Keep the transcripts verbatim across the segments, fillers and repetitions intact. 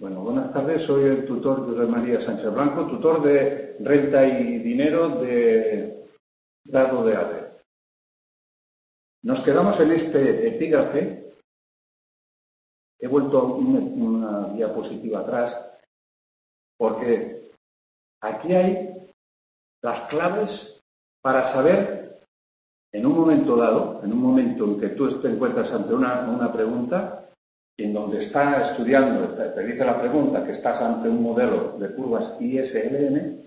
Bueno, buenas tardes. Soy el tutor José María Sánchez Blanco, tutor de Renta y Dinero de grado de A D E. Nos quedamos en este epígrafe. He vuelto una, una diapositiva atrás porque aquí hay las claves para saber, en un momento dado, en un momento en que tú te encuentras ante una, una pregunta, en donde está estudiando, está, te dice la pregunta que estás ante un modelo de curvas I S L N,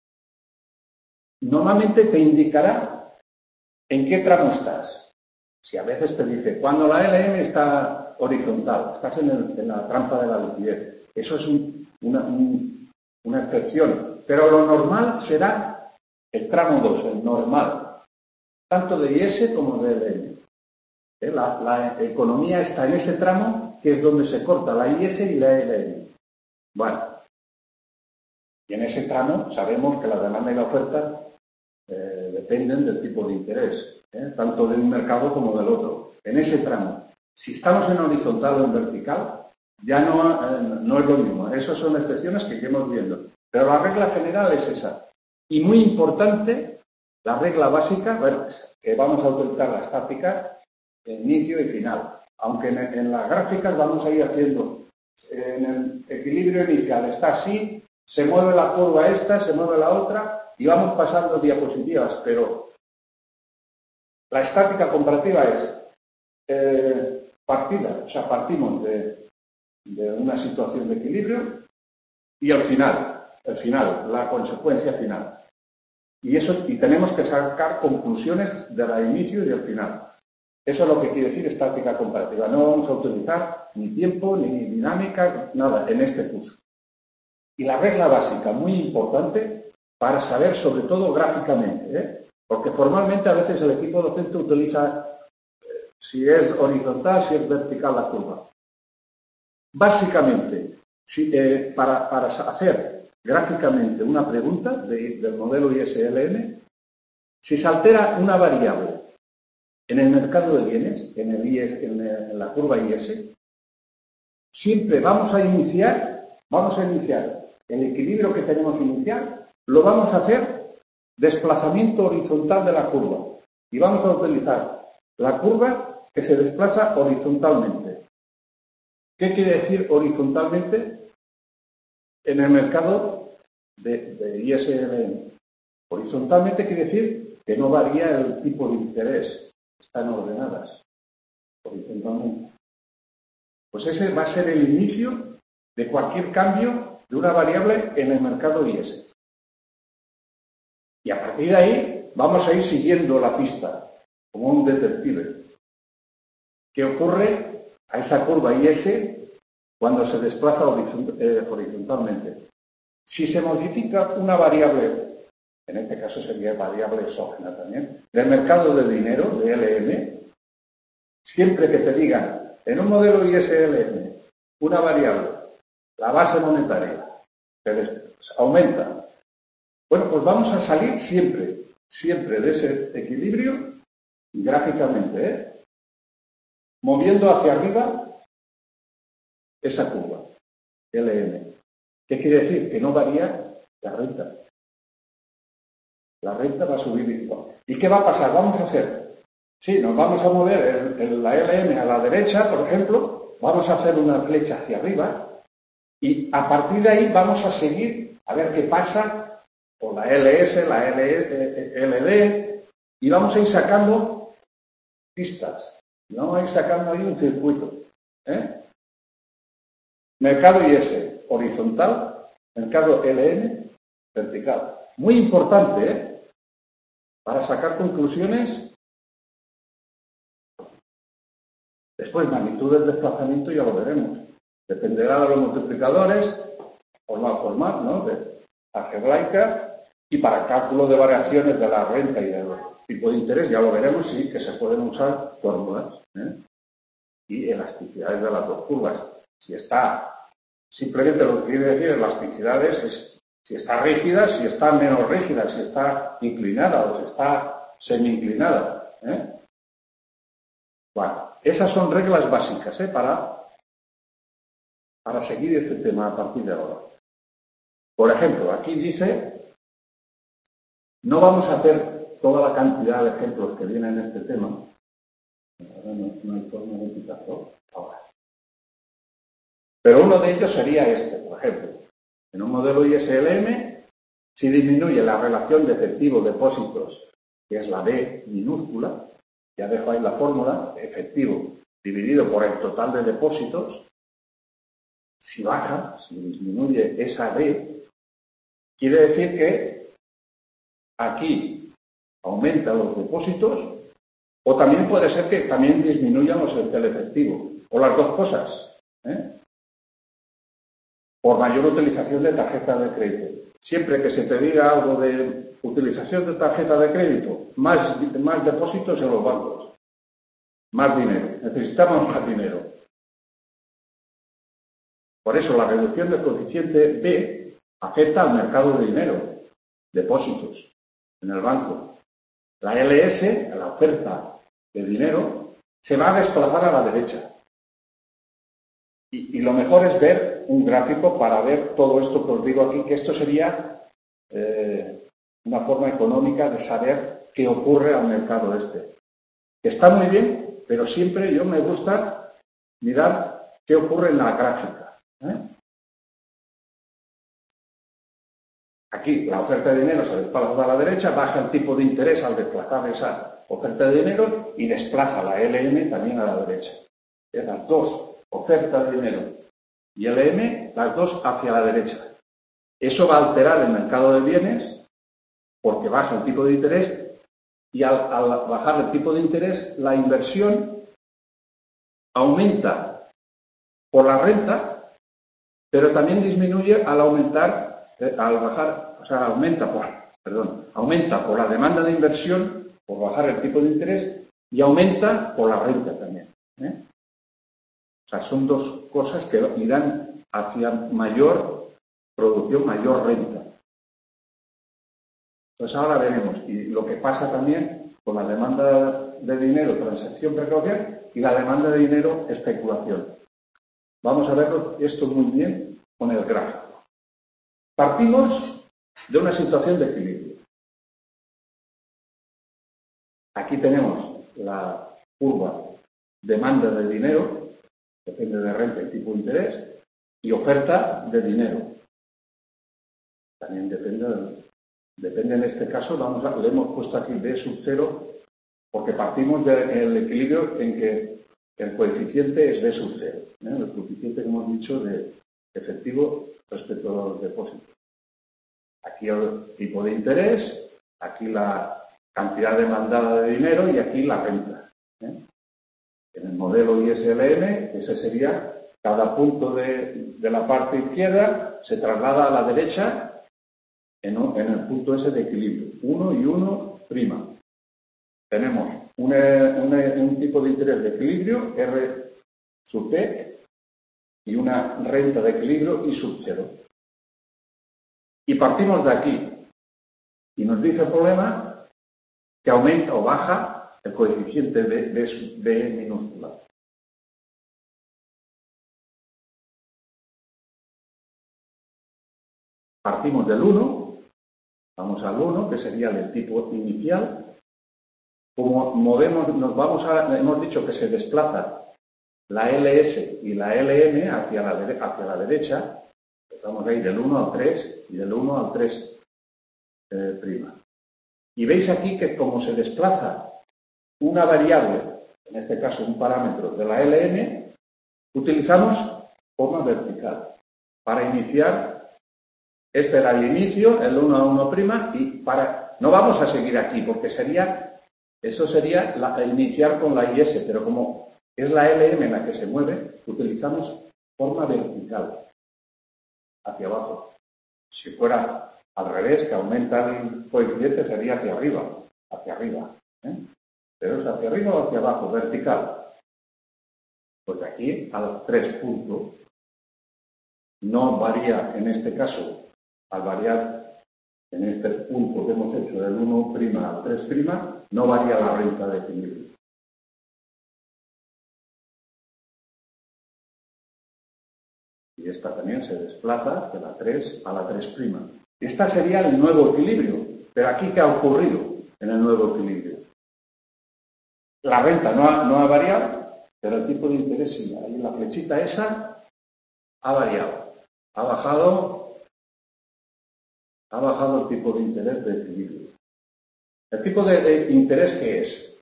normalmente te indicará en qué tramo estás. Si a veces te dice, cuando la L M está horizontal, estás en, el, en la trampa de la liquidez. Eso es un, una, un, una excepción. Pero lo normal será el tramo dos, el normal, tanto de I S como de L M. ¿Eh? La, la economía está en ese tramo, que es donde se corta la I S y la L M. Bueno, y en ese tramo sabemos que la demanda y la oferta eh, dependen del tipo de interés, ¿eh? tanto de un mercado como del otro. En ese tramo, si estamos en horizontal o en vertical, ya no, eh, no es lo mismo. Esas son excepciones que iremos viendo. Pero la regla general es esa. Y muy importante, la regla básica, bueno, que vamos a utilizar la estática, inicio y final. Aunque en, en las gráficas vamos a ir haciendo, en el equilibrio inicial está así, se mueve la curva esta, se mueve la otra y vamos pasando diapositivas, pero la estática comparativa es eh, partida, o sea, partimos de, de una situación de equilibrio y al final, el final, la consecuencia final. Y eso, y tenemos que sacar conclusiones de la inicio y del final. Eso es lo que quiere decir estática comparativa. No vamos a utilizar ni tiempo, ni dinámica, nada, en este curso. Y la regla básica, muy importante, para saber sobre todo gráficamente, ¿eh? Porque formalmente a veces el equipo docente utiliza eh, si es horizontal, si es vertical la curva. Básicamente, si, eh, para, para hacer gráficamente una pregunta de, del modelo I S L N, si se altera una variable en el mercado de bienes, en, el I S, en, el, en la curva I S, siempre vamos a iniciar, vamos a iniciar el equilibrio que tenemos inicial, lo vamos a hacer desplazamiento horizontal de la curva. Y vamos a utilizar la curva que se desplaza horizontalmente. ¿Qué quiere decir horizontalmente en el mercado de, de I S L N? Horizontalmente quiere decir que no varía el tipo de interés. Están ordenadas horizontalmente. Pues ese va a ser el inicio de cualquier cambio de una variable en el mercado I S. Y a partir de ahí vamos a ir siguiendo la pista, como un detective. ¿Qué ocurre a esa curva I S cuando se desplaza horizontalmente? Si se modifica una variable, en este caso sería variable exógena también, del mercado de dinero, de L M, siempre que te digan, en un modelo I S L M, una variable, la base monetaria, se aumenta. Bueno, pues vamos a salir siempre, siempre de ese equilibrio, gráficamente, ¿eh? moviendo hacia arriba esa curva, L M. ¿Qué quiere decir? Que no varía la renta. La renta va a subir igual. ¿Y qué va a pasar? Vamos a hacer, sí, nos vamos a mover en, en la L M a la derecha, por ejemplo, vamos a hacer una flecha hacia arriba y a partir de ahí vamos a seguir a ver qué pasa con la L S, la L D y vamos a ir sacando pistas. Y vamos a ir sacando ahí un circuito. ¿eh? Mercado I S horizontal, mercado L M vertical. Muy importante, ¿eh? Para sacar conclusiones. Después, magnitud del desplazamiento ya lo veremos. Dependerá de los multiplicadores, formal formal, ¿no? De algebraica, y para cálculo de variaciones de la renta y del tipo de interés, ya lo veremos, sí, que se pueden usar fórmulas ¿eh? y elasticidades de las dos curvas. Si está, simplemente lo que quiere decir elasticidades es si está rígida, si está menos rígida, si está inclinada o si está semi-inclinada. ¿eh? Bueno, esas son reglas básicas ¿eh? para para seguir este tema a partir de ahora. Por ejemplo, aquí dice, no vamos a hacer toda la cantidad de ejemplos que vienen en este tema. Ahora no, no hay forma de quitarlo ahora. Pero uno de ellos sería este, por ejemplo. En un modelo I S L M, si disminuye la relación de efectivo-depósitos, que es la B minúscula, ya dejo ahí la fórmula, efectivo dividido por el total de depósitos, si baja, si disminuye esa B, quiere decir que aquí aumentan los depósitos, o también puede ser que también disminuyan los el efectivo, o las dos cosas, ¿eh? Por mayor utilización de tarjeta de crédito. Siempre que se te diga algo de utilización de tarjeta de crédito, más, más depósitos en los bancos, más dinero. Necesitamos más dinero. Por eso la reducción del coeficiente B afecta al mercado de dinero, depósitos en el banco. La L S, la oferta de dinero, se va a desplazar a la derecha. Y, y lo mejor es ver un gráfico para ver todo esto que os digo aquí, que esto sería eh, una forma económica de saber qué ocurre al mercado este. Está muy bien, pero siempre yo me gusta mirar qué ocurre en la gráfica, ¿eh? Aquí la oferta de dinero se desplaza a la derecha, baja el tipo de interés al desplazar esa oferta de dinero y desplaza la L M también a la derecha. ¿Eh? Las dos, oferta de dinero y L M, las dos hacia la derecha. Eso va a alterar el mercado de bienes porque baja el tipo de interés y al, al bajar el tipo de interés la inversión aumenta por la renta, pero también disminuye al aumentar, eh, al bajar, o sea, aumenta por, perdón, aumenta por la demanda de inversión, por bajar el tipo de interés y aumenta por la renta también, ¿eh? O sea, son dos cosas que irán hacia mayor producción, mayor renta. Entonces ahora veremos, y lo que pasa también con la demanda de dinero, transacción precaución, y la demanda de dinero, especulación. Vamos a verlo esto muy bien con el gráfico. Partimos de una situación de equilibrio. Aquí tenemos la curva demanda de dinero, depende de renta y tipo de interés, y oferta de dinero. También depende, de, depende en este caso, vamos a, le hemos puesto aquí B sub cero, porque partimos del equilibrio en que el coeficiente es B sub cero, ¿eh? El coeficiente que hemos dicho de efectivo respecto a los depósitos. Aquí el tipo de interés, aquí la cantidad demandada de dinero y aquí la renta, ¿eh? En el modelo I S L M, ese sería cada punto de, de la parte izquierda se traslada a la derecha en, en el punto ese de equilibrio, uno y uno prima. Tenemos una, una, un tipo de interés de equilibrio, R sub P, y una renta de equilibrio, I sub cero. Y partimos de aquí. Y nos dice el problema que aumenta o baja el coeficiente de B, B minúscula. Partimos del uno, vamos al uno, que sería el tipo inicial. Como movemos, nos vamos a, hemos dicho que se desplaza la L S y la L M hacia la, hacia la derecha, vamos a ir del uno al tres y del uno al tres eh, prima. Y veis aquí que como se desplaza una variable, en este caso un parámetro de la L M, utilizamos forma vertical para iniciar. Este era el inicio, el uno a uno prima, y para no vamos a seguir aquí porque sería, eso sería la, iniciar con la I S, pero como es la L M en la que se mueve, utilizamos forma vertical, hacia abajo. Si fuera al revés, que aumenta el coeficiente, sería hacia arriba, hacia arriba, ¿eh? Pero es hacia arriba o hacia abajo, vertical. Pues de aquí a los tres puntos no varía en este caso, al variar en este punto que hemos hecho del uno' al tres', no varía la renta de equilibrio. esta también se desplaza de la tres a la tres'. Esta sería el nuevo equilibrio. Pero aquí, ¿qué ha ocurrido en el nuevo equilibrio? La renta no ha, no ha variado, pero el tipo de interés sí. Ahí la flechita esa ha variado. Ha bajado, ha bajado el tipo de interés de equilibrio. ¿El tipo de, de interés qué es?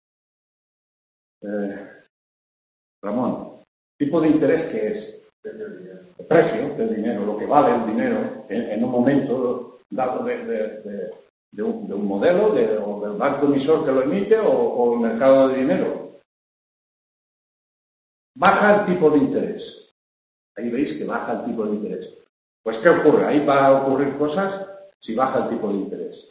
Eh, Ramón, ¿tipo de interés qué es? El precio del dinero, lo que vale el dinero en, en un momento dado de, de, de, de, un, de un modelo, de, o del banco emisor que lo emite, o, o el mercado de dinero. Baja el tipo de interés. Ahí veis que baja el tipo de interés. Pues, ¿qué ocurre? Ahí van a ocurrir cosas si baja el tipo de interés.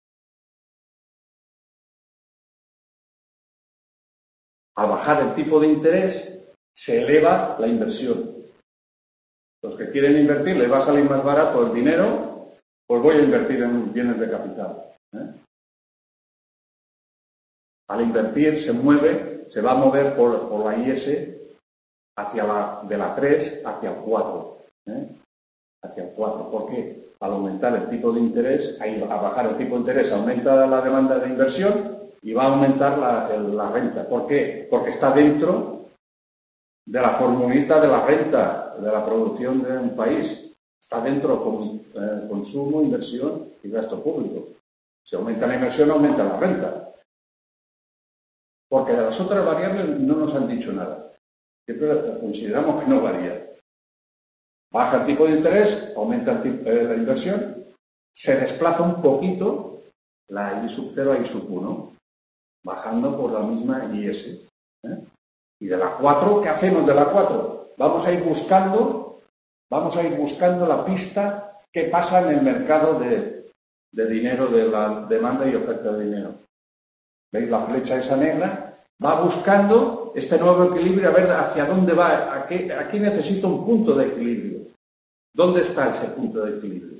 Al bajar el tipo de interés, se eleva la inversión. Los que quieren invertir, les va a salir más barato el dinero, pues voy a invertir en bienes de capital. ¿eh? Al invertir se mueve, se va a mover por, por la I S hacia la, de la tres hacia el cuatro. ¿eh? Hacia el cuatro. ¿Por qué? Al aumentar el tipo de interés, ahí a bajar el tipo de interés, aumenta la demanda de inversión y va a aumentar la, el, la renta. ¿Por qué? Porque está dentro de la formulita de la renta, de la producción de un país. Está dentro con eh, consumo, inversión y gasto público. Si aumenta la inversión, aumenta la renta. Porque de las otras variables no nos han dicho nada. Siempre consideramos que no varía. Baja el tipo de interés, aumenta el tipo, eh, la inversión, se desplaza un poquito la I sub cero a I sub uno, bajando por la misma I S. ¿eh? Y de la cuatro, ¿qué hacemos de la cuatro? Vamos a ir buscando, vamos a ir buscando la pista que pasa en el mercado de, de dinero, de la demanda y oferta de dinero. ¿Veis la flecha esa negra? Va buscando este nuevo equilibrio, a ver hacia dónde va. Aquí, aquí necesito un punto de equilibrio. ¿Dónde está ese punto de equilibrio?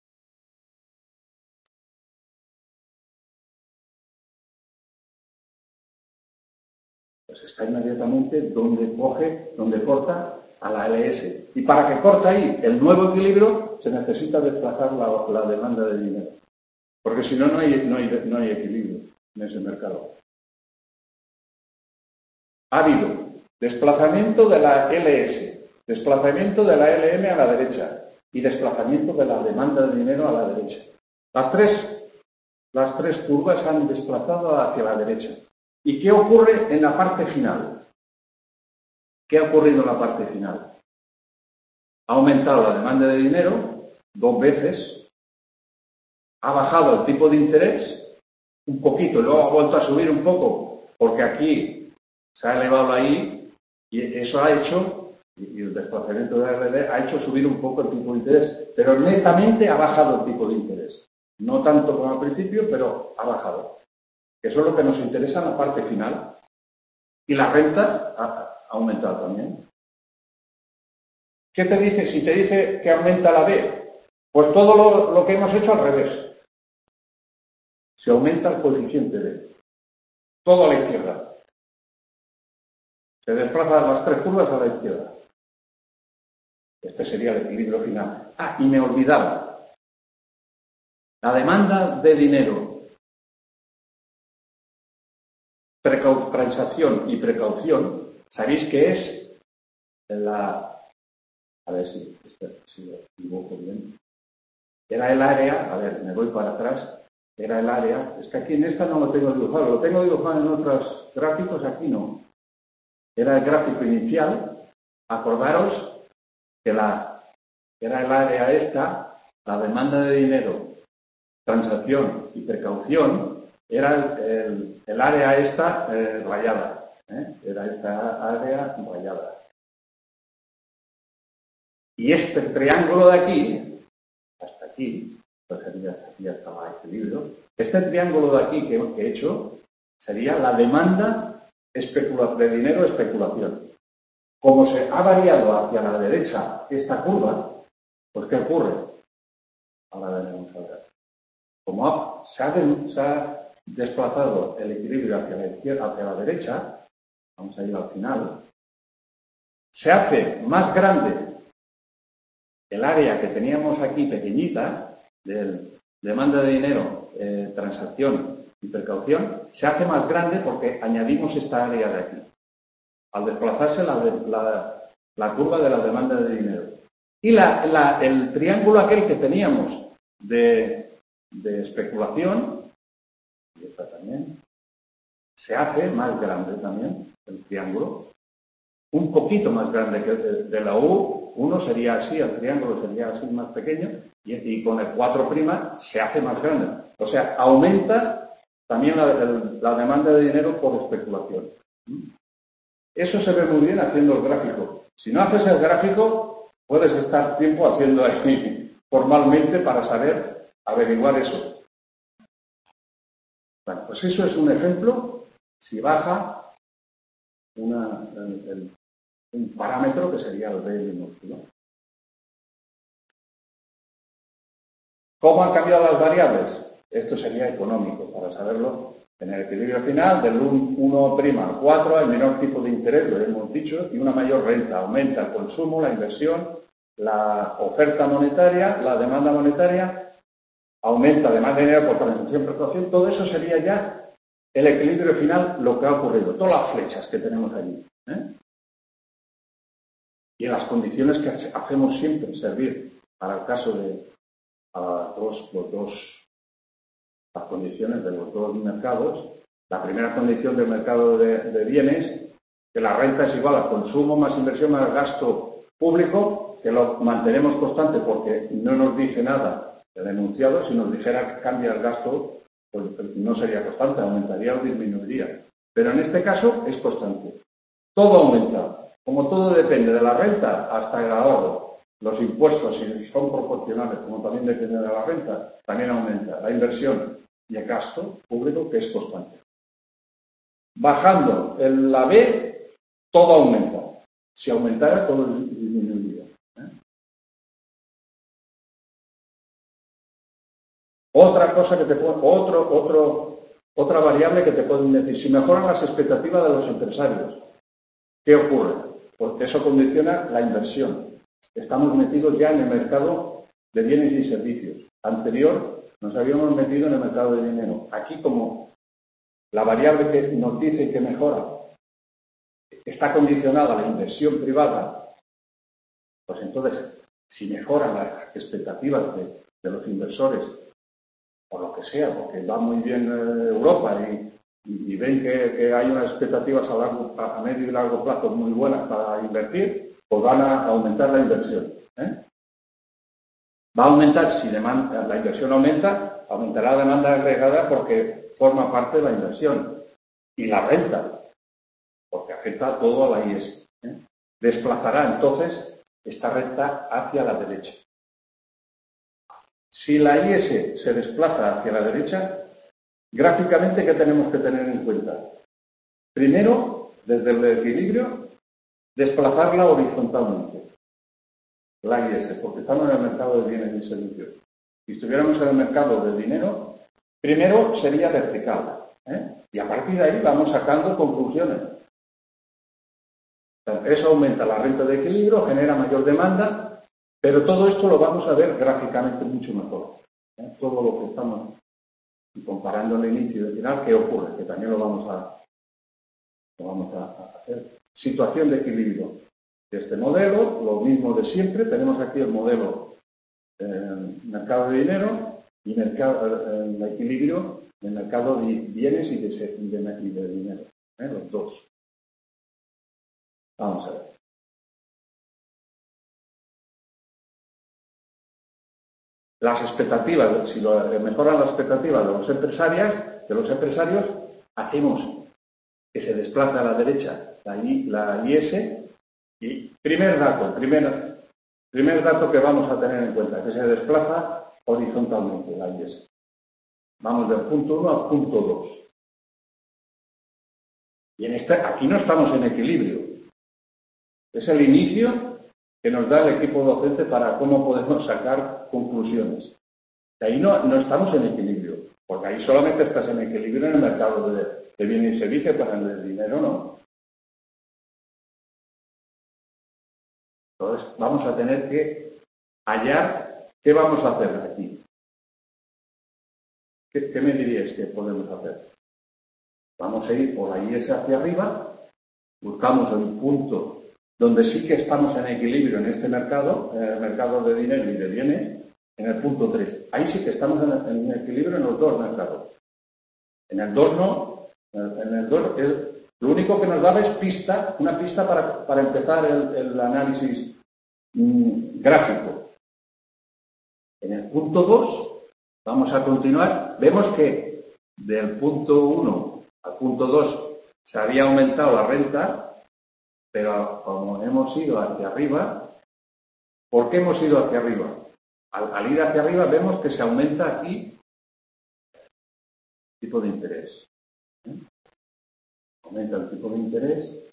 Pues está inmediatamente donde coge, donde corta a la L S. Y para que corte ahí el nuevo equilibrio, se necesita desplazar la, la demanda de dinero. Porque si no, no hay, no, hay, no hay equilibrio en ese mercado. Ha habido desplazamiento de la L S, desplazamiento de la L M a la derecha y desplazamiento de la demanda de dinero a la derecha. Las tres, las tres curvas han desplazado hacia la derecha. ¿Y qué ocurre en la parte final? ¿Qué ha ocurrido en la parte final? Ha aumentado la demanda de dinero dos veces, ha bajado el tipo de interés un poquito y luego ha vuelto a subir un poco porque aquí se ha elevado la I y eso ha hecho, y el desplazamiento de la R D ha hecho subir un poco el tipo de interés, pero netamente ha bajado el tipo de interés. No tanto como al principio, pero ha bajado. Eso es lo que nos interesa en la parte final. Y la renta ha aumentado también. ¿Qué te dice? Si te dice que aumenta la B, pues todo lo, lo que hemos hecho al revés. Se aumenta el coeficiente B. Todo a la izquierda. Se desplazan las tres curvas a la izquierda. Este sería el equilibrio final. Ah, y me olvidaba. La demanda de dinero, transacción y precaución, ¿sabéis qué es? La, a ver si, si lo equivoco bien. Era el área, a ver, me voy para atrás, era el área, es que aquí en esta no lo tengo dibujado, lo tengo dibujado en otros gráficos, aquí no. Era el gráfico inicial, acordaros que la, era el área esta, la demanda de dinero, transacción y precaución, era el, el, el área esta eh, rayada, ¿eh? Era esta área rayada. Y este triángulo de aquí, hasta aquí, pues sería hasta aquí hasta el equilibrio, este triángulo de aquí que, que he hecho sería la demanda de dinero especulación. Como se ha variado hacia la derecha esta curva, pues ¿qué ocurre? Ahora veremos a ver. Como ha, se, ha de, se ha desplazado el equilibrio hacia la izquierda, hacia la derecha, vamos a ir al final, se hace más grande el área que teníamos aquí pequeñita, de demanda de dinero, eh, transacción y precaución, se hace más grande porque añadimos esta área de aquí. Al desplazarse la, la, la curva de la demanda de dinero. Y la, la, el triángulo aquel que teníamos de, de especulación, y esta también, se hace más grande también, el triángulo, un poquito más grande que de, de la U, uno sería así, el triángulo sería así más pequeño, y, y con el cuatro' se hace más grande. O sea, aumenta también la, el, la demanda de dinero por especulación. Eso se ve muy bien haciendo el gráfico. Si no haces el gráfico, puedes estar tiempo haciendo ahí formalmente para saber averiguar eso. Bueno, pues eso es un ejemplo. Si baja una, el, el, un parámetro que sería el B minúsculo. ¿Cómo han cambiado las variables? Esto sería económico, para saberlo. En el equilibrio final, del uno' al cuatro, el menor tipo de interés, lo hemos dicho, y una mayor renta. Aumenta el consumo, la inversión, la oferta monetaria, la demanda monetaria, aumenta además de dinero por transacción, precaución. Todo eso sería ya el equilibrio final, lo que ha ocurrido. Todas las flechas que tenemos allí. ¿eh? Y en las condiciones que hacemos siempre servir para el caso de a los, los dos las condiciones de los dos mercados. La primera condición del mercado de, de bienes, que la renta es igual a consumo más inversión más gasto público, que lo mantenemos constante porque no nos dice nada el enunciado. Si nos dijera que cambia el gasto, pues no sería constante, aumentaría o disminuiría. Pero en este caso es constante. Todo aumenta. Como todo depende de la renta hasta el ahorro, los impuestos, si son proporcionales, como también depende de la renta, también aumenta. La inversión y el gasto público, que es constante. Bajando en la B, todo aumenta. Si aumentara, todo disminuiría. ¿eh? Otra cosa que te puede, otro, otro, otra variable que te pueden decir, si mejoran las expectativas de los empresarios, ¿qué ocurre? Porque eso condiciona la inversión. Estamos metidos ya en el mercado de bienes y servicios. Anterior nos habíamos metido en el mercado de dinero. Aquí, como la variable que nos dice que mejora está condicionada a la inversión privada, pues entonces, si mejoran las expectativas de, de los inversores, por lo que sea, porque va muy bien eh, Europa y, y, y ven que, que hay unas expectativas a, largo, a medio y largo plazo muy buenas para invertir, pues van a aumentar la inversión. ¿eh? Va a aumentar, si demanda, la inversión aumenta, aumentará la demanda agregada porque forma parte de la inversión. Y la renta, porque afecta todo a la I S. ¿eh? Desplazará entonces esta renta hacia la derecha. Si la I S se desplaza hacia la derecha, gráficamente, ¿qué tenemos que tener en cuenta? Primero, desde el equilibrio, desplazarla horizontalmente. La I S, porque estamos en el mercado de bienes y servicios. Si estuviéramos en el mercado de dinero, primero sería vertical. ¿eh? Y a partir de ahí vamos sacando conclusiones. Eso aumenta la renta de equilibrio, genera mayor demanda, pero todo esto lo vamos a ver gráficamente mucho mejor. ¿eh? Todo lo que estamos comparando el inicio y el final, ¿qué ocurre? Que también lo vamos a, lo vamos a hacer. Situación de equilibrio. Este modelo, lo mismo de siempre, tenemos aquí el modelo eh, mercado de dinero y mercado, eh, el equilibrio del mercado de bienes y de, y de, y de dinero, ¿eh? los dos. Vamos a ver. Las expectativas, si lo, mejoran las expectativas de los empresarios, de los empresarios, hacemos que se desplace a la derecha la, I, la I S. Y primer dato, primer, primer dato que vamos a tener en cuenta, que se desplaza horizontalmente la I S. Vamos del punto uno al punto dos. Y en este, aquí no estamos en equilibrio. Es el inicio que nos da el equipo docente para cómo podemos sacar conclusiones. De ahí no, no estamos en equilibrio, porque ahí solamente estás en equilibrio en el mercado de, de bienes y servicios, pero en el dinero no. Entonces vamos a tener que hallar qué vamos a hacer aquí. ¿Qué, qué me diríais que podemos hacer? Vamos a ir por la I S hacia arriba, buscamos el punto donde sí que estamos en equilibrio en este mercado, en el mercado de dinero y de bienes, en el punto tres. Ahí sí que estamos en, en equilibrio en los dos mercados. En el dos no, en el dos es, lo único que nos daba es pista, una pista para, para empezar el, el análisis mmm, gráfico. En el punto dos, vamos a continuar, vemos que del punto uno al punto dos se había aumentado la renta, pero como hemos ido hacia arriba, ¿por qué hemos ido hacia arriba? Al, al ir hacia arriba vemos que se aumenta aquí el tipo de interés. ¿Eh? Aumenta el tipo de interés,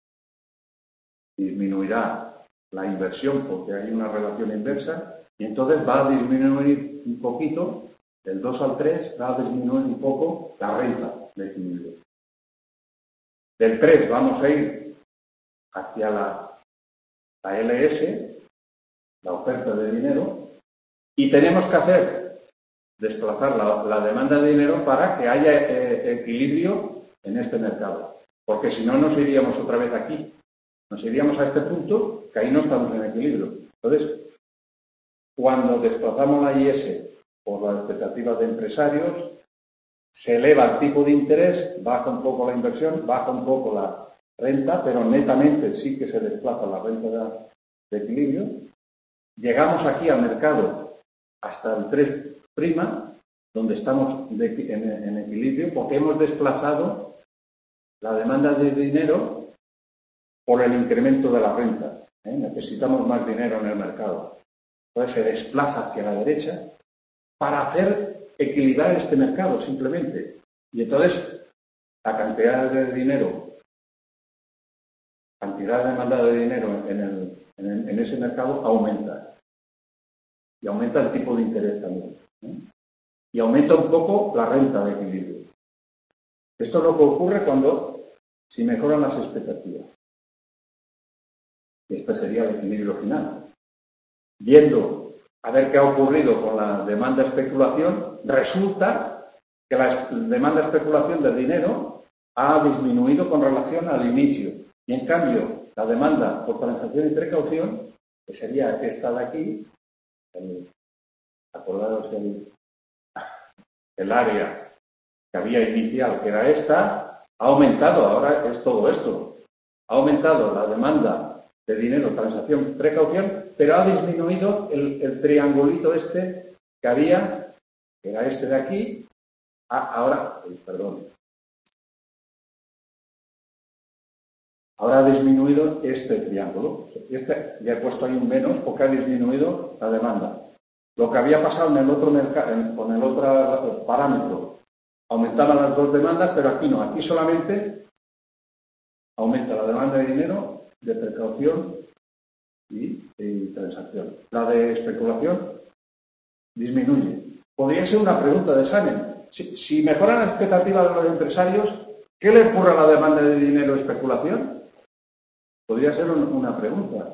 disminuirá la inversión porque hay una relación inversa y entonces va a disminuir un poquito, del dos al tres va a disminuir un poco la renta de equilibrio. Del tres vamos a ir hacia la, la L S, la oferta de dinero, y tenemos que hacer desplazar la, la demanda de dinero para que haya eh, equilibrio en este mercado. Porque si no, nos iríamos otra vez aquí. Nos iríamos a este punto, que ahí no estamos en equilibrio. Entonces, cuando desplazamos la I S por las expectativas de empresarios, se eleva el tipo de interés, baja un poco la inversión, baja un poco la renta, pero netamente sí que se desplaza la renta de, de equilibrio. Llegamos aquí al mercado hasta el tres prima, donde estamos de, en, en equilibrio, porque hemos desplazado la demanda de dinero por el incremento de la renta. ¿eh? Necesitamos más dinero en el mercado. Entonces se desplaza hacia la derecha para hacer equilibrar este mercado simplemente. Y entonces la cantidad de dinero, cantidad de demanda de dinero en, el, en, el, en ese mercado aumenta. Y aumenta el tipo de interés también. ¿eh? Y aumenta un poco la renta de equilibrio. Esto es lo que ocurre cuando, si mejoran las expectativas. Este sería el equilibrio final. Viendo a ver qué ha ocurrido con la demanda-especulación, resulta que la demanda-especulación del dinero ha disminuido con relación al inicio. Y en cambio, la demanda por transacción y precaución, que sería esta de aquí, el, acordaros el, el área que había inicial, que era esta, ha aumentado, ahora es todo esto. Ha aumentado la demanda de dinero, transacción, precaución, pero ha disminuido el, el triangulito este que había, que era este de aquí, a, ahora, perdón, ahora ha disminuido este triángulo. Este ya he puesto ahí un menos porque ha disminuido la demanda. Lo que había pasado en el otro mercado, con el otro parámetro, aumentaban las dos demandas, pero aquí no, aquí solamente aumenta la demanda de dinero, de precaución y, y transacción. La de especulación disminuye. Podría ser una pregunta de examen. Si, si mejoran las expectativas de los empresarios, ¿qué le ocurre a la demanda de dinero de especulación? Podría ser un, una pregunta.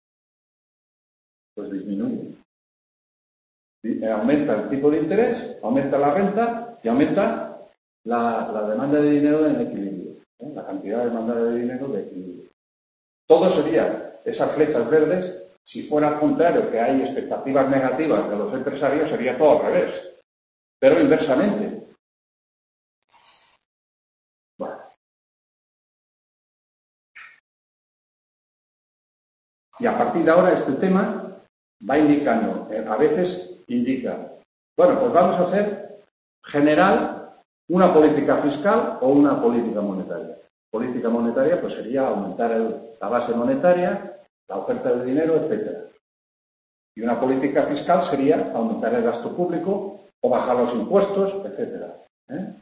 Pues disminuye. Aumenta el tipo de interés, aumenta la renta y aumenta la, la demanda de dinero en equilibrio. ¿eh? La cantidad de demanda de dinero de equilibrio. Todo sería esas flechas verdes. Si fuera al contrario, que hay expectativas negativas de los empresarios, sería todo al revés. Pero inversamente. Bueno. Y a partir de ahora este tema va indicando, a veces indica, bueno, pues vamos a hacer general una política fiscal o una política monetaria. Política monetaria pues sería aumentar el, la base monetaria, la oferta de dinero, etcétera. Y una política fiscal sería aumentar el gasto público o bajar los impuestos, etcétera. ¿Eh?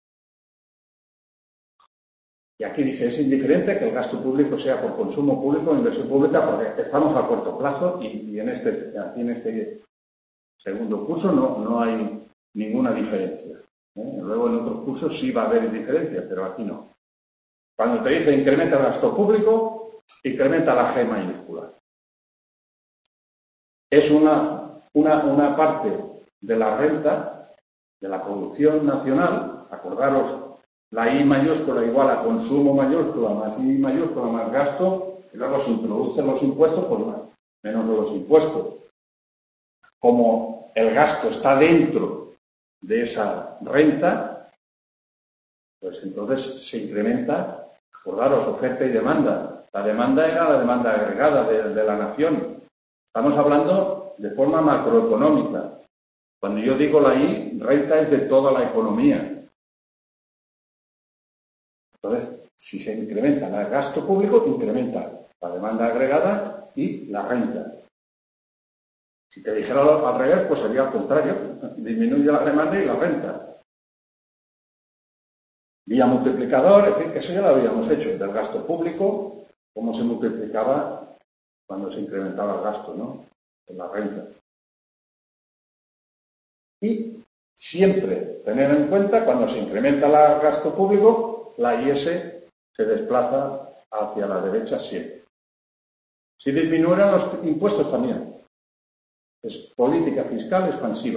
Y aquí dice, es indiferente que el gasto público sea por consumo público o inversión pública, porque estamos a corto plazo y, y en este, aquí en este segundo curso no, no hay ninguna diferencia. ¿eh? Luego en otros cursos sí va a haber diferencia, pero aquí no. Cuando te dice incrementa el gasto público, incrementa la G mayúscula. es una, una, una parte de la renta, de la producción nacional. Acordaros, la I mayúscula igual a consumo mayúscula más I mayúscula más gasto, y luego se introducen los impuestos, pues más, menos de los impuestos. Como el gasto está dentro de esa renta, pues entonces se incrementa, acordaros, oferta y demanda. La demanda era la demanda agregada de, de la nación. Estamos hablando de forma macroeconómica. Cuando yo digo la I, renta es de toda la economía. Entonces, si se incrementa el gasto público, incrementa la demanda agregada y la renta. Si te dijera al revés, pues sería al contrario. Disminuye la demanda y la renta. Vía multiplicador, en fin, que eso ya lo habíamos hecho, del gasto público, cómo se multiplicaba cuando se incrementaba el gasto, ¿no? En la renta. Y siempre tener en cuenta, cuando se incrementa el gasto público, la I S se desplaza hacia la derecha siempre. Si disminuyeran los impuestos también. Es política fiscal expansiva.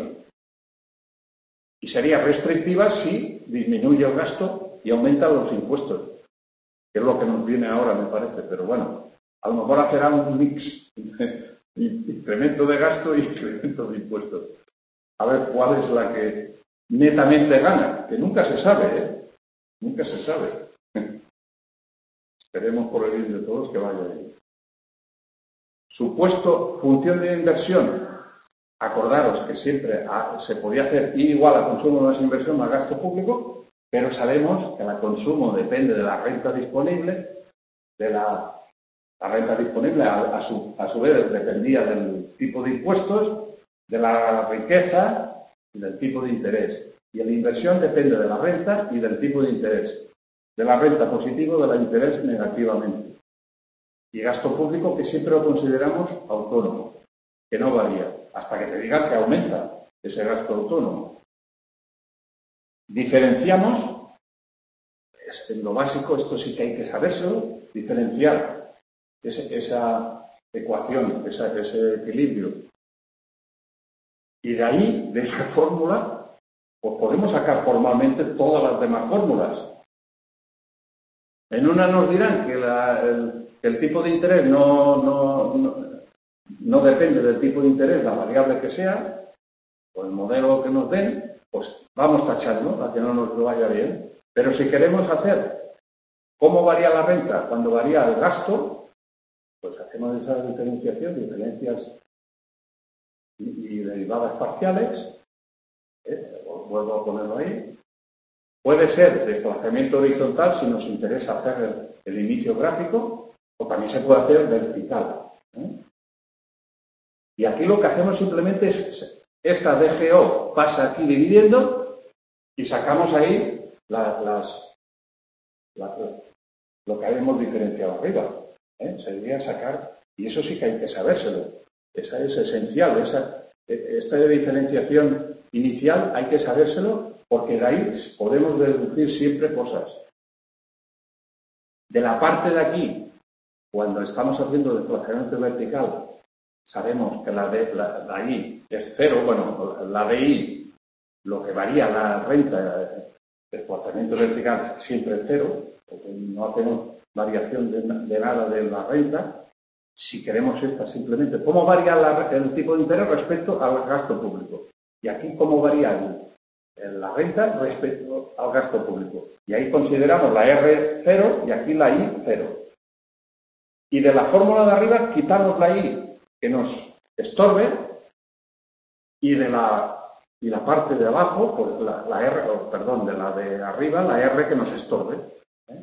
Y sería restrictiva si disminuye el gasto y aumenta los impuestos, que es lo que nos viene ahora, me parece. Pero bueno, a lo mejor hacerá un mix, incremento de gasto y incremento de impuestos. A ver cuál es la que netamente gana, que nunca se sabe, ¿eh? Nunca se sabe. Esperemos por el bien de todos que vaya bien. Supuesto, función de inversión. Acordaros que siempre se podía hacer I igual a consumo más inversión más gasto público, pero sabemos que el consumo depende de la renta disponible, de la, la renta disponible a, a, su, a su vez dependía del tipo de impuestos, de la riqueza y del tipo de interés. Y la inversión depende de la renta y del tipo de interés. De la renta positivo, de la interés negativamente. Y gasto público que siempre lo consideramos autónomo, que no varía, hasta que te digan que aumenta ese gasto autónomo. Diferenciamos, es en lo básico, esto sí que hay que sabérselo, diferenciar ese, esa ecuación, esa, ese equilibrio. Y de ahí, de esa fórmula, pues podemos sacar formalmente todas las demás fórmulas. En una nos dirán que, la, el, que el tipo de interés no, no, no, no depende del tipo de interés, la variable que sea, o el modelo que nos den, pues vamos tachando a que no nos lo vaya bien. Pero si queremos hacer cómo varía la renta cuando varía el gasto, pues hacemos esa diferenciación, diferencias y, y derivadas parciales. ¿eh? Vuelvo a ponerlo ahí. Puede ser desplazamiento horizontal si nos interesa hacer el, el inicio gráfico, o también se puede hacer vertical. ¿eh? Y aquí lo que hacemos simplemente es, esta D G O pasa aquí dividiendo y sacamos ahí la, las, la, lo que habíamos diferenciado arriba. ¿eh? Sería sacar, y eso sí que hay que sabérselo. Esa es esencial, esa, esta diferenciación inicial hay que sabérselo porque de ahí podemos deducir siempre cosas. De la parte de aquí, cuando estamos haciendo desplazamiento vertical, sabemos que la de la, la I es cero, bueno, la de I, lo que varía la renta, el desplazamiento vertical siempre es cero, porque no hacemos variación de, de nada de la renta. Si queremos esta simplemente, ¿cómo varía la, el tipo de interés respecto al gasto público? Y aquí, ¿cómo varía el, la renta respecto al gasto público? Y ahí consideramos la R cero y aquí la I cero. Y de la fórmula de arriba quitamos la I que nos estorbe y de la, y la parte de abajo, pues la, la R, oh, perdón, de la de arriba, la R que nos estorbe. ¿eh?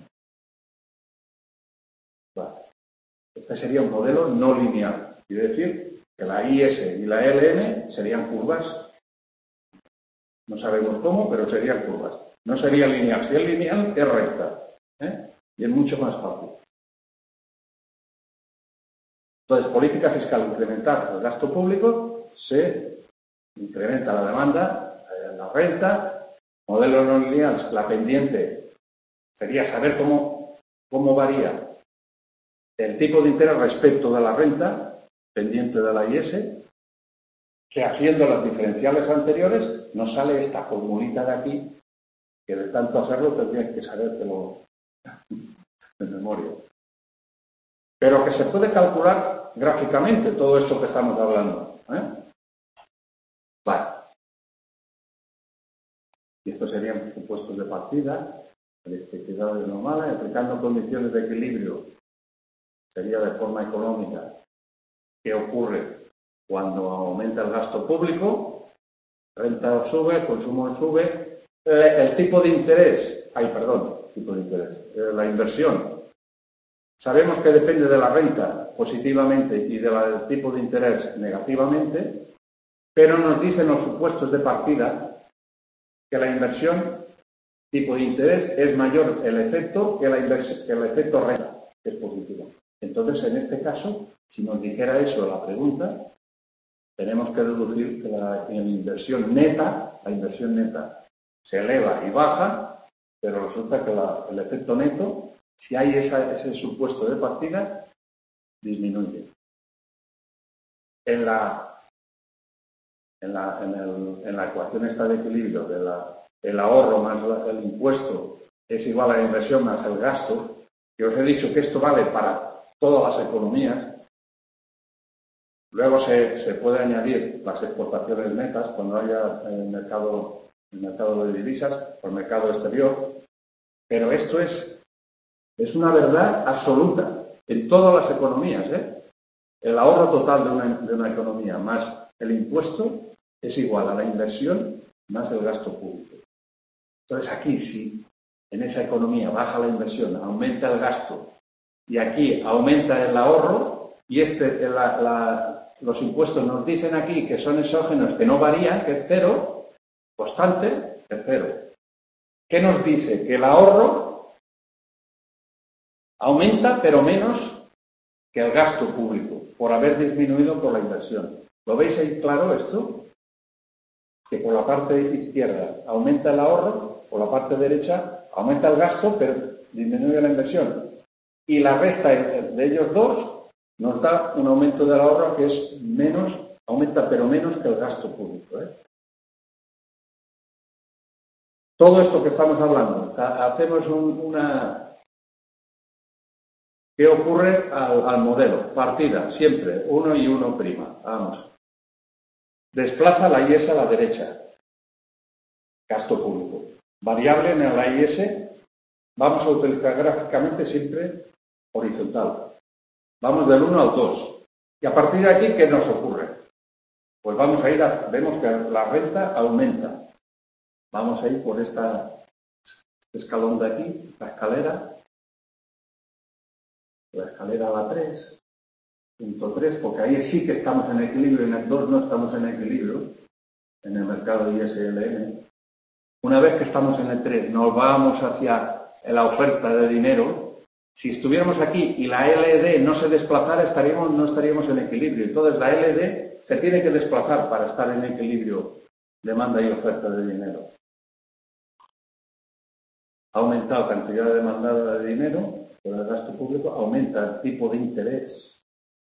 Vale. Este sería un modelo no lineal. Quiere decir que la I S y la L M serían curvas. No sabemos cómo, pero serían curvas. No sería lineal. Si es lineal, es recta. ¿eh? Y es mucho más fácil. Entonces, política fiscal, incrementar el gasto público, se incrementa la demanda, la renta, modelo no lineal, la pendiente sería saber cómo, cómo varía el tipo de interés respecto de la renta, pendiente de la I S, que haciendo las diferenciales anteriores nos sale esta formulita de aquí, que de tanto hacerlo tendrías que sabértelo de memoria. Pero que se puede calcular gráficamente todo esto que estamos hablando. ¿eh? Vale. Y estos serían supuestos de partida, elasticidad normal, aplicando condiciones de equilibrio, sería de forma económica. ¿Qué ocurre cuando aumenta el gasto público? Renta sube, consumo sube, el, el tipo de interés, ay, perdón, tipo de interés, eh, la inversión. Sabemos que depende de la renta positivamente y de la, del tipo de interés negativamente, pero nos dicen los supuestos de partida que la inversión, tipo de interés, es mayor el efecto que, la inversión, que el efecto renta, que es positivo. Entonces, en este caso, si nos dijera eso la pregunta, tenemos que deducir que la, la inversión neta, la inversión neta se eleva y baja, pero resulta que la, el efecto neto, si hay esa, ese supuesto de partida, disminuye. En la, en la, en el, en la ecuación esta de equilibrio de la, el ahorro más la, el impuesto es igual a la inversión más el gasto, que os he dicho que esto vale para todas las economías. Luego se, se puede añadir las exportaciones netas cuando haya el mercado, el mercado de divisas o el mercado exterior, pero esto es, es una verdad absoluta en todas las economías. ¿eh? El ahorro total de una, de una economía más el impuesto es igual a la inversión más el gasto público. Entonces aquí, si en esa economía baja la inversión, aumenta el gasto y aquí aumenta el ahorro y este, la, la, los impuestos nos dicen aquí que son exógenos, que no varían, que es cero, constante, es cero. ¿Qué nos dice? Que el ahorro aumenta, pero menos que el gasto público, por haber disminuido por la inversión. ¿Lo veis ahí claro esto? Que por la parte izquierda aumenta el ahorro, por la parte derecha aumenta el gasto, pero disminuye la inversión. Y la resta de ellos dos nos da un aumento del ahorro que es menos, aumenta pero menos que el gasto público. ¿eh? Todo esto que estamos hablando, hacemos un, una... ¿Qué ocurre al, al modelo? Partida, siempre, uno y uno prima. Vamos. Desplaza la I S a la derecha. Gasto público. Variable en la I S, vamos a utilizar gráficamente siempre horizontal. Vamos del uno al dos. Y a partir de aquí, ¿qué nos ocurre? Pues vamos a ir, a, vemos que la renta aumenta. Vamos a ir por esta escalón de aquí, la escalera. La escalera va a tres, punto tres, porque ahí sí que estamos en equilibrio, en el dos no estamos en equilibrio, en el mercado I S L M. Una vez que estamos en el tres, nos vamos hacia la oferta de dinero. Si estuviéramos aquí y la L D no se desplazara, estaríamos, no estaríamos en equilibrio. Entonces la L D se tiene que desplazar para estar en equilibrio demanda y oferta de dinero. Ha aumentado la cantidad demandada de dinero por el gasto público, aumenta el tipo de interés.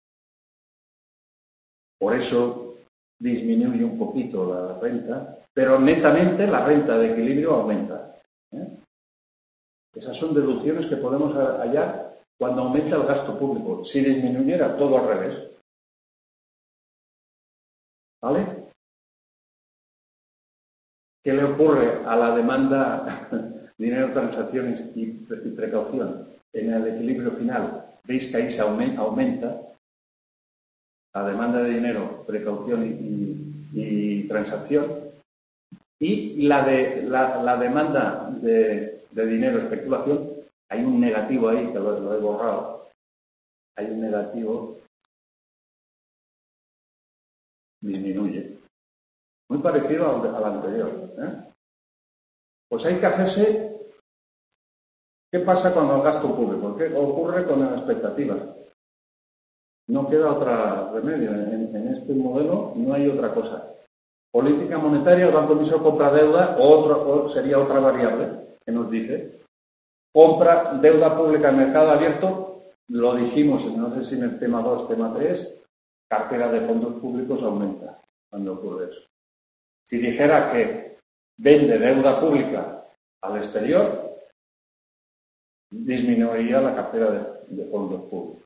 Por eso disminuye un poquito la renta, pero netamente la renta de equilibrio aumenta. ¿eh? Esas son deducciones que podemos hallar cuando aumenta el gasto público. Si disminuyera todo al revés. ¿Vale? ¿Qué le ocurre a la demanda dinero, transacciones y precaución? En el equilibrio final, veis que ahí se aumenta la demanda de dinero, precaución y, y, y transacción, y la, de, la, la demanda de, de dinero, especulación, hay un negativo ahí, que lo, lo he borrado, hay un negativo, disminuye. Muy parecido al, al anterior. ¿eh? Pues hay que hacerse... ¿Qué pasa con el gasto público? ¿Qué ocurre con las expectativas? No queda otra remedio. En, en este modelo no hay otra cosa. Política monetaria, el Banco Emisor compra deuda, o, otro, o sería otra variable que nos dice. Compra deuda pública en mercado abierto, lo dijimos, no sé si en el tema dos, tema tres, cartera de fondos públicos aumenta. cuando ocurre eso. Si dijera que vende deuda pública al exterior, disminuiría la cartera de, de fondos públicos.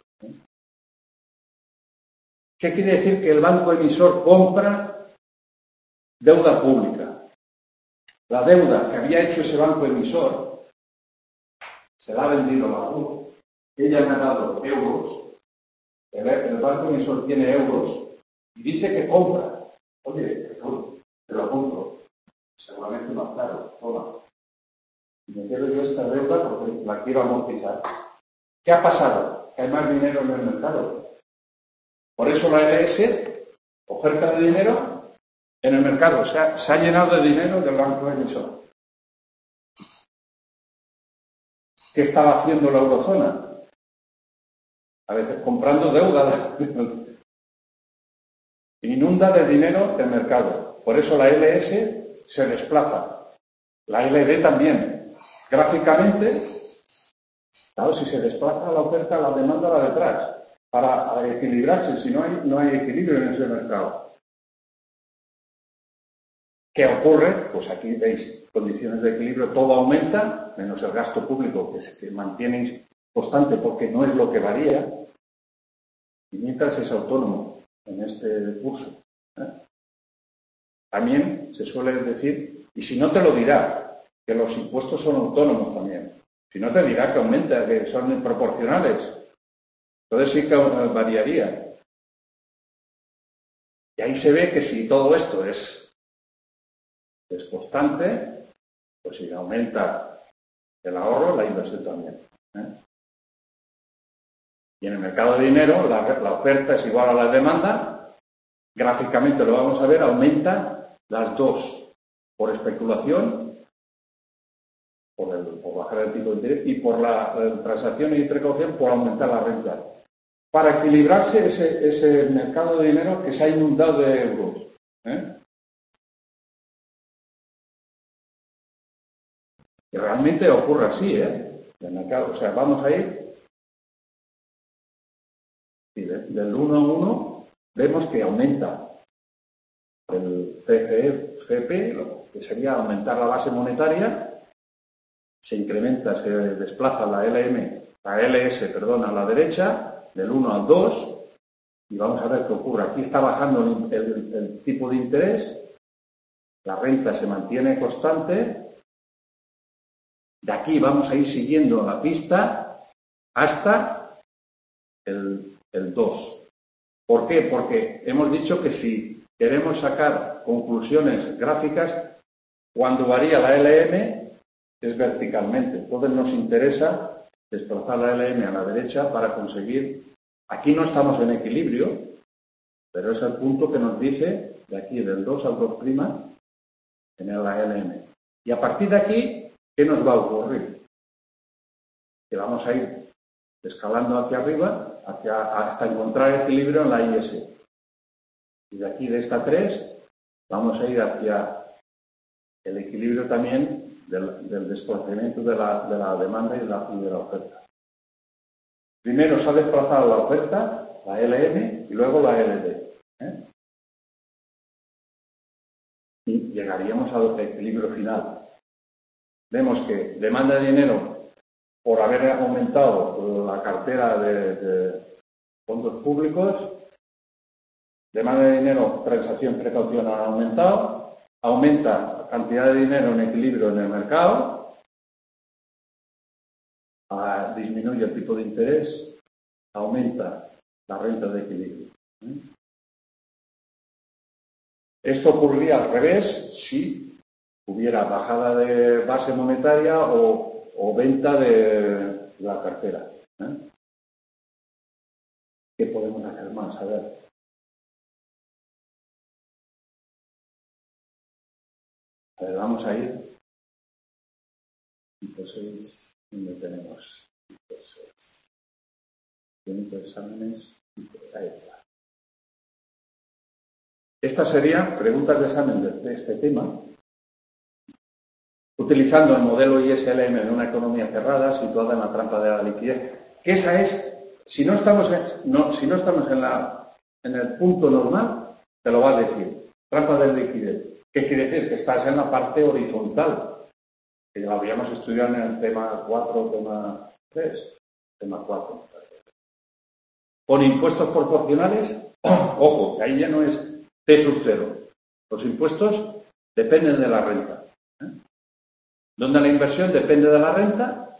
¿Qué quiere decir? Que el banco emisor compra deuda pública. La deuda que había hecho ese banco emisor se la ha vendido a la U. Ella ha ganado euros. El, el banco emisor tiene euros y dice que compra. Oye, te lo apunto. Seguramente más caro. Toma. Y me quedo yo esta deuda porque la quiero amortizar. ¿Qué ha pasado? Que hay más dinero en el mercado. Por eso la L S, oferta de dinero en el mercado. O sea, se ha llenado de dinero del banco emisor. ¿Qué estaba haciendo la eurozona? A veces comprando deuda. Inunda de dinero el mercado. Por eso la L S se desplaza. La L D también. Gráficamente, claro, si se desplaza la oferta, la demanda va detrás. Para equilibrarse, si no hay, no hay equilibrio en ese mercado. ¿Qué ocurre? Pues aquí veis condiciones de equilibrio, todo aumenta, menos el gasto público que se mantiene constante porque no es lo que varía, y mientras es autónomo en este curso. ¿eh? También se suele decir, y si no te lo dirá, que los impuestos son autónomos también. Si no te dirá que aumenta, que son proporcionales. Entonces sí que variaría. Y ahí se ve que si todo esto es, es constante, pues si aumenta el ahorro, la inversión también. ¿eh? Y en el mercado de dinero, la, la oferta es igual a la demanda. Gráficamente lo vamos a ver, aumenta las dos. Por especulación, por, el, por bajar el tipo de interés, y por la, la transacción y precaución, por aumentar la renta. Para equilibrarse ese, ese mercado de dinero que se ha inundado de euros. ¿eh? Y realmente ocurre así, ¿eh? El mercado, o sea, vamos a ir y de, del uno a uno, vemos que aumenta el C G P, que sería aumentar la base monetaria, se incrementa, se desplaza la L M, la L S, perdón, a la derecha, del uno al dos, y vamos a ver qué ocurre. Aquí está bajando el, el, el tipo de interés, la renta se mantiene constante, de aquí vamos a ir siguiendo la pista hasta el, el dos. ¿Por qué? Porque hemos dicho que si queremos sacar conclusiones gráficas, cuando varía la L M es verticalmente. Entonces nos interesa desplazar la L M a la derecha para conseguir. Aquí no estamos en equilibrio, pero es el punto que nos dice de aquí del dos al dos' en la L M. Y a partir de aquí, ¿qué nos va a ocurrir? Que vamos a ir escalando hacia arriba hacia, hasta encontrar equilibrio en la I S. Y de aquí, de esta tres, vamos a ir hacia el equilibrio también del, del desplazamiento de la, de la demanda y de la, y de la oferta. Primero se ha desplazado la oferta, la L M, y luego la L D. ¿eh? Y llegaríamos al equilibrio final. Vemos que demanda de dinero por haber aumentado la cartera de, de fondos públicos, demanda de dinero, transacción, precaución han aumentado, aumenta la cantidad de dinero en equilibrio en el mercado, a, disminuye el tipo de interés, aumenta la renta de equilibrio. ¿eh? Esto ocurriría al revés si hubiera bajada de base monetaria o, o venta de la cartera. ¿eh? ¿Qué podemos hacer más? A ver. A ver, vamos a ir. Entonces, ¿dónde tenemos? Entonces, exámenes. Ahí está. Estas serían preguntas de examen de, de este tema. Utilizando el modelo I S L M en una economía cerrada, situada en la trampa de la liquidez. Que esa es, si no estamos en, no, si no estamos en, la, en el punto normal, te lo va a decir. Trampa de liquidez. ¿Qué quiere decir? Que estás en la parte horizontal, que ya lo habíamos estudiado en el tema cuatro, tema tres, tema cuatro. Con impuestos proporcionales, ojo, que ahí ya no es T sub cero. Los impuestos dependen de la renta. ¿eh? Donde la inversión depende de la renta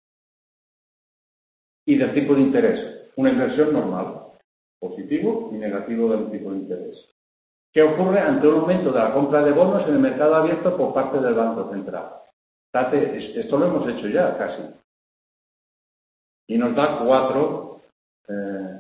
y del tipo de interés. Una inversión normal, positivo y negativo del tipo de interés. ¿Qué ocurre ante un aumento de la compra de bonos en el mercado abierto por parte del Banco Central? Date, esto lo hemos hecho ya casi. Y nos da cuatro. Eh,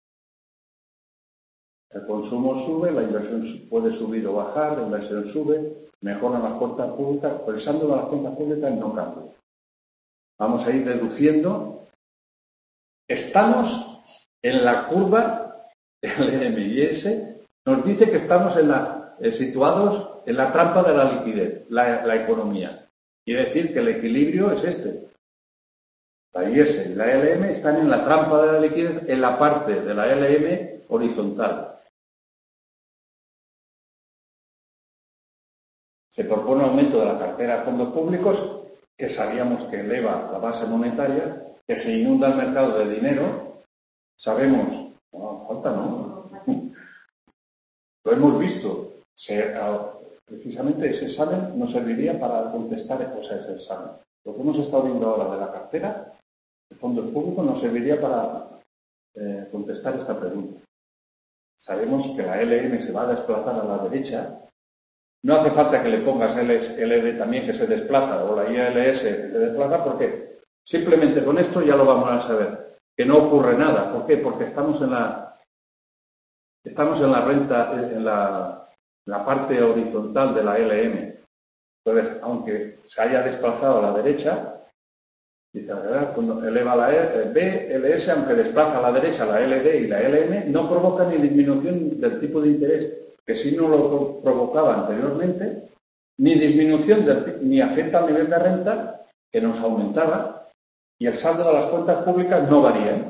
el consumo sube, la inversión puede subir o bajar, la inversión sube, mejoran las cuentas públicas, pensando en las cuentas públicas no cambia. Vamos a ir deduciendo. Estamos en la curva L M y S. Nos dice que estamos en la, eh, situados en la trampa de la liquidez, la, la economía. Quiere decir que el equilibrio es este. La I S y la L M están en la trampa de la liquidez en la parte de la L M horizontal. Se propone un aumento de la cartera de fondos públicos, que sabíamos que eleva la base monetaria, que se inunda el mercado de dinero. Sabemos, no, falta no. Lo hemos visto. Se, precisamente ese examen nos serviría para contestar o sea, ese examen. Lo que hemos estado viendo ahora de la cartera de fondos públicos nos serviría para eh, contestar esta pregunta. Sabemos que la L M se va a desplazar a la derecha. No hace falta que le pongas L D también que se desplaza o la I L S que se desplaza porque simplemente con esto ya lo vamos a saber. Que no ocurre nada. ¿Por qué? Porque estamos en la Estamos en la renta, en la, en la parte horizontal de la L M. Entonces, aunque se haya desplazado a la derecha, dice, cuando eleva la B, L S, aunque desplaza a la derecha la L D y la L M, no provoca ni disminución del tipo de interés, que sí no lo provocaba anteriormente, ni disminución, del, ni afecta al nivel de renta, que nos aumentaba, y el saldo de las cuentas públicas no varía.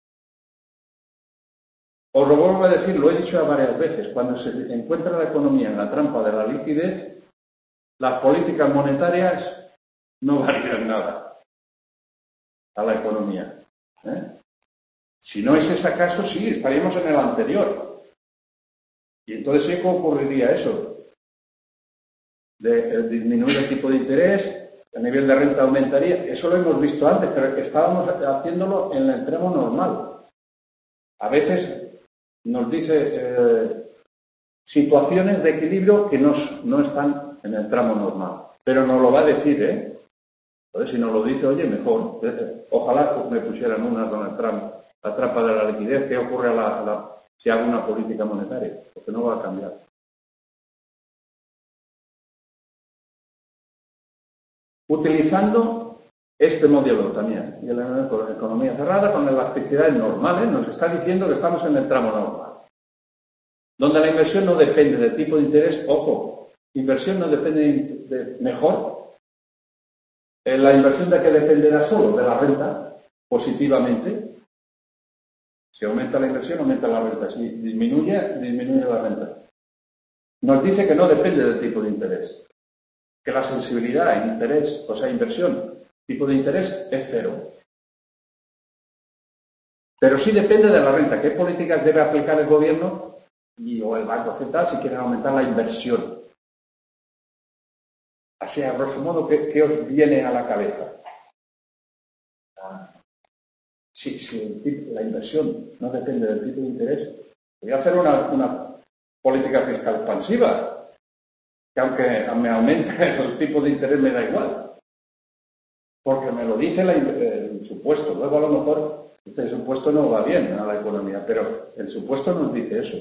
Os lo vuelvo a decir, lo he dicho ya varias veces, cuando se encuentra la economía en la trampa de la liquidez, las políticas monetarias no varían nada a la economía. ¿eh? Si no es ese caso, sí, estaríamos en el anterior. Y entonces sí que ocurriría eso, de, de disminuir el tipo de interés, el nivel de renta aumentaría. Eso lo hemos visto antes, pero estábamos haciéndolo en el extremo normal. A veces nos dice eh, situaciones de equilibrio que no, no están en el tramo normal. Pero nos lo va a decir, ¿eh? Entonces, si nos lo dice, oye, mejor. Eh, ojalá me pusieran una con el tramo, la trampa de la liquidez. ¿Qué ocurre a la, a la, si hago una política monetaria? Porque no va a cambiar. Utilizando este modelo también, y la economía cerrada con elasticidades normales, nos está diciendo que estamos en el tramo normal. Donde la inversión no depende del tipo de interés, ojo, inversión no depende de, mejor. Eh, la inversión de qué dependerá solo, de la renta, positivamente. Si aumenta la inversión, aumenta la renta. Si disminuye, disminuye la renta. Nos dice que no depende del tipo de interés. Que la sensibilidad a interés, o sea, inversión, tipo de interés, es cero. Pero sí depende de la renta. ¿Qué políticas debe aplicar el gobierno y o el Banco Central si quieren aumentar la inversión? Así, a grosso modo, ¿qué, qué os viene a la cabeza? Si, si el tipo, la inversión no depende del tipo de interés, voy a hacer una, una política fiscal expansiva, que aunque me aumente el tipo de interés me da igual, porque me lo dice la, el supuesto. Luego a lo mejor este supuesto no va bien a la economía, pero el supuesto nos dice eso.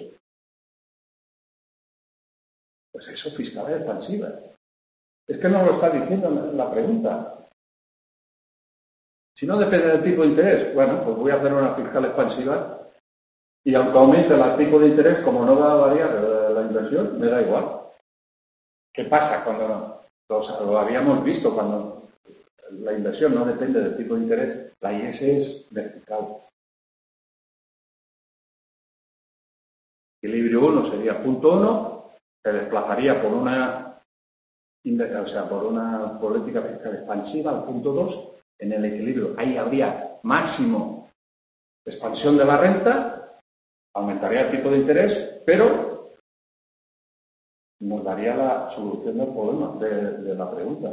Pues eso, fiscalidad expansiva. Es que no lo está diciendo la pregunta. Si no depende del tipo de interés, bueno, pues voy a hacer una fiscal expansiva y aunque aumente el tipo de interés, como no va a variar la inversión, me da igual. ¿Qué pasa cuando no? Lo, lo habíamos visto cuando la inversión no depende del tipo de interés, la I S es vertical. Equilibrio uno sería punto uno se desplazaría por una, o sea, por una política fiscal expansiva al punto dos, en el equilibrio. Ahí habría máximo expansión de la renta, aumentaría el tipo de interés, pero nos daría la solución del problema, de, de la pregunta.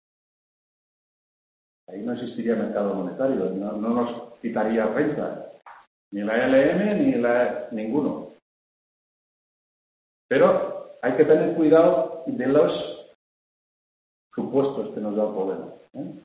Ahí no existiría mercado monetario, no, no nos quitaría renta, ni la L M ni la ninguno. Pero hay que tener cuidado de los supuestos que nos da el problema, ¿eh?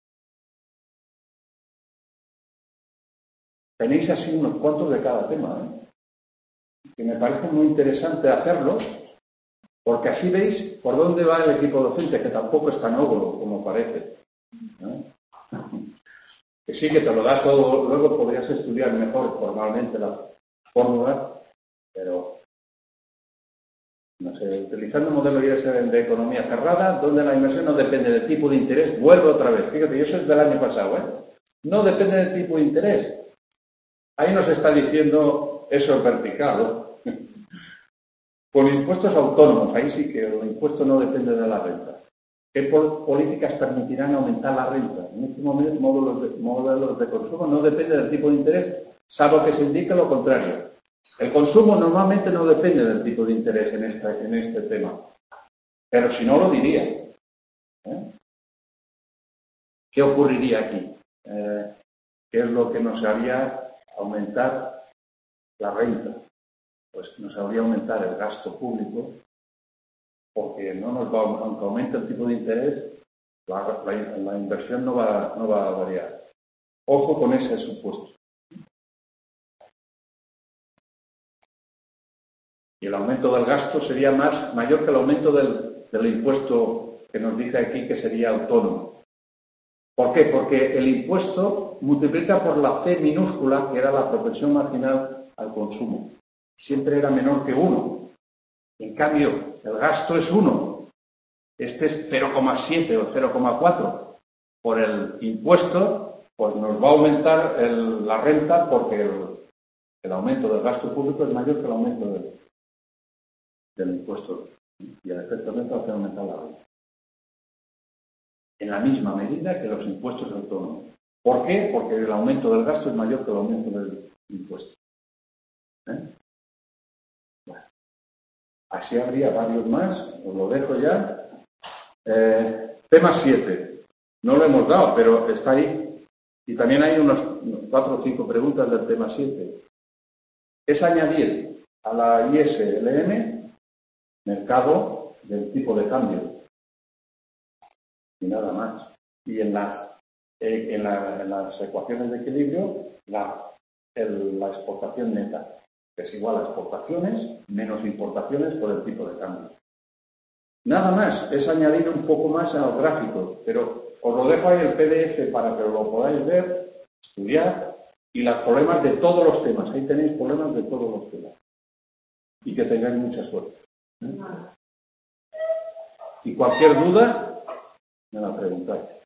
Tenéis así unos cuantos de cada tema, ¿eh? Que me parece muy interesante hacerlo, porque así veis por dónde va el equipo docente, que tampoco es tan ogro como parece, ¿eh? Que sí que te lo das todo, luego podrías estudiar mejor formalmente la fórmula, pero no sé, utilizando un modelo I S de economía cerrada, donde la inversión no depende del tipo de interés, vuelvo otra vez, fíjate, y eso es del año pasado, ¿eh? No depende del tipo de interés. Ahí nos está diciendo eso es vertical, ¿no? Con impuestos autónomos, ahí sí que el impuesto no depende de la renta. ¿Qué políticas permitirán aumentar la renta? En este momento, módulos de, modelos de consumo no depende del tipo de interés, salvo que se indique lo contrario. El consumo normalmente no depende del tipo de interés en este, en este tema, pero si no lo diría. ¿Eh? ¿Qué ocurriría aquí? Eh, ¿Qué es lo que nos haría aumentar la renta? Pues nos habría aumentar el gasto público, porque no nos va, aunque aumente el tipo de interés, la, la, la inversión no va, no va a variar. Ojo con ese supuesto. Y el aumento del gasto sería más mayor que el aumento del, del impuesto que nos dice aquí que sería autónomo. ¿Por qué? Porque el impuesto multiplica por la C minúscula, que era la propensión marginal al consumo. Siempre era menor que uno. En cambio, el gasto es uno. Este es cero coma siete o cero coma cuatro. Por el impuesto, pues nos va a aumentar el, la renta porque el, el aumento del gasto público es mayor que el aumento del, del impuesto. Y el efecto neto hace aumentar la renta. En la misma medida que los impuestos autónomos. ¿Por qué? Porque el aumento del gasto es mayor que el aumento del impuesto. ¿Eh? Bueno, así habría varios más, os lo dejo ya. Eh, tema siete. No lo hemos dado, pero está ahí. Y también hay unos, unos cuatro o cinco preguntas del tema siete. Es añadir a la I S L M mercado del tipo de cambio. Y nada más. Y en las, eh, en, la, en las ecuaciones de equilibrio, la, el, la exportación neta, que es igual a exportaciones menos importaciones por el tipo de cambio. Nada más, es añadir un poco más al gráfico, pero os lo dejo ahí el P D F para que lo podáis ver, estudiar, y los problemas de todos los temas. Ahí tenéis problemas de todos los temas. Y que tengáis mucha suerte. ¿Eh? Y cualquier duda, me la preguntáis.